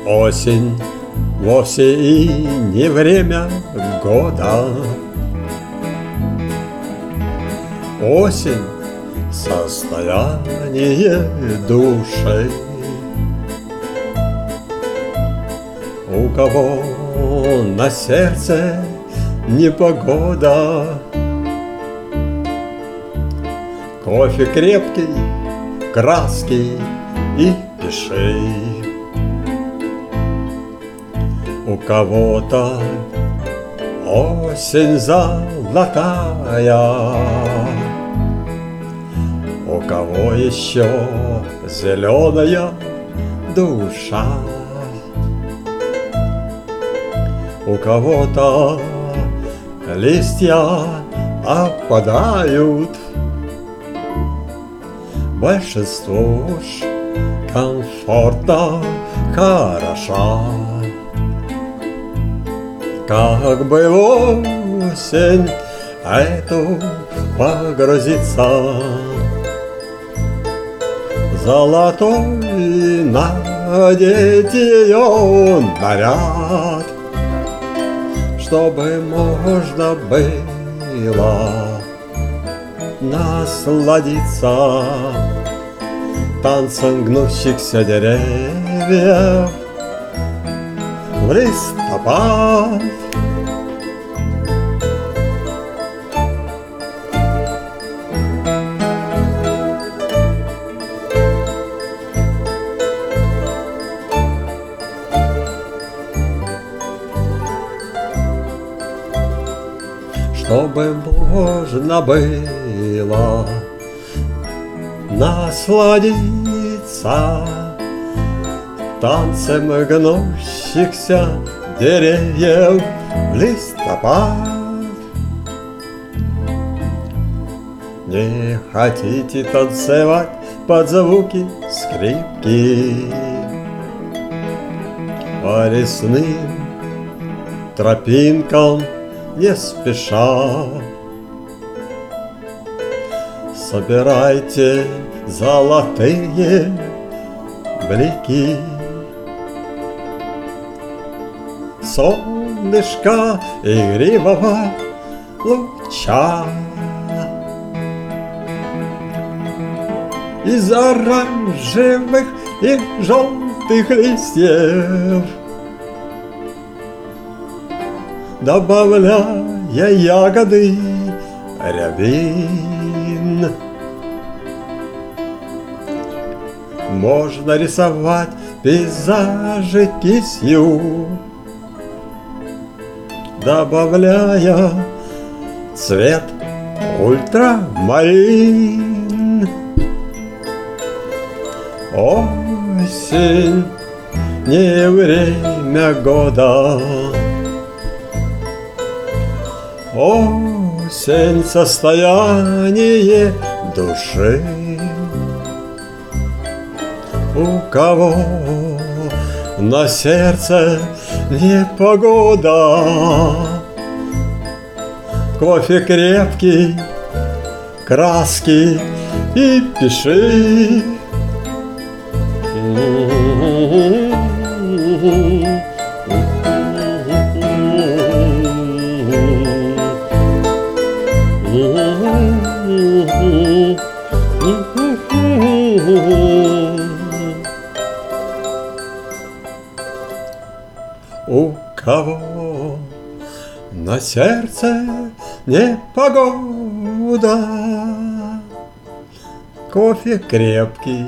Осень вовсе и не время года. Осень — состояние души. У кого на сердце непогода, кофе крепкий, краски и пиши. У кого-то осень золотая, у кого еще зеленая душа. У кого-то листья опадают, большинству уж комфортно, хорошо. Как бы в осень эту погрузиться, золотой надеть ее наряд, чтобы можно было насладиться танцем гнущихся деревьев в листопад. Чтобы можно было насладиться танцем гнущихся деревьев в листопад. Не хотите танцевать под звуки скрипки по лесным тропинкам не спеша? Собирайте золотые блики, солнышко игривого луча. Из оранжевых и желтых листьев, добавляя ягоды рябин, можно рисовать пейзажи кистью, добавляя цвет ультрамарин. Осень не время года, осень — состояние души. У кого на сердце непогода, кофе крепкий, краски и пиши. У кого на сердце непогода, кофе крепкий,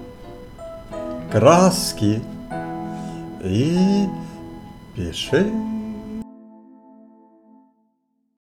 краски и пиши.